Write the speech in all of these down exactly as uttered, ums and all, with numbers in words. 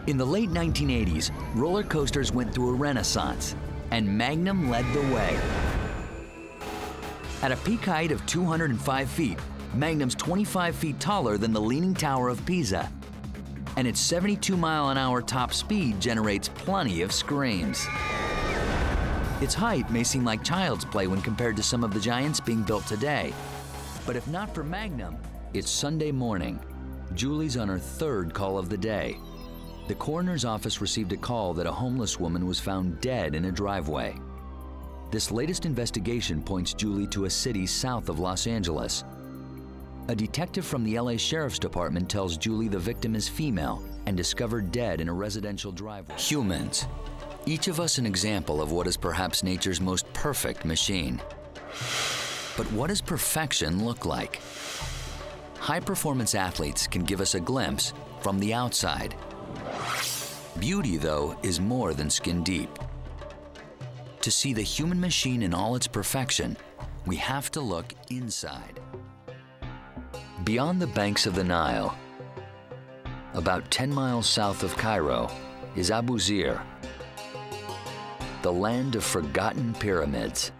In the late nineteen eighties, roller coasters went through a renaissance, and Magnum led the way. At a peak height of two hundred five feet, Magnum's twenty-five feet taller than the Leaning Tower of Pisa, and its seventy-two mile an hour top speed generates plenty of screams. Its height may seem like child's play when compared to some of the giants being built today, but if not for Magnum, it's Sunday morning. Julie's on her third call of the day. The coroner's office received a call that a homeless woman was found dead in a driveway. This latest investigation points Julie to a city south of Los Angeles. A detective from the L A Sheriff's Department tells Julie the victim is female and discovered dead in a residential driveway. Humans, each of us an example of what is perhaps nature's most perfect machine. But what does perfection look like? High-performance athletes can give us a glimpse from the outside. Beauty, though, is more than skin deep. To see the human machine in all its perfection, we have to look inside. Beyond the banks of the Nile, about ten miles south of Cairo, is Abu Zir, the land of forgotten pyramids.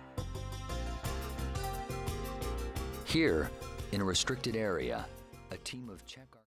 Here, in a restricted area, a team of Czech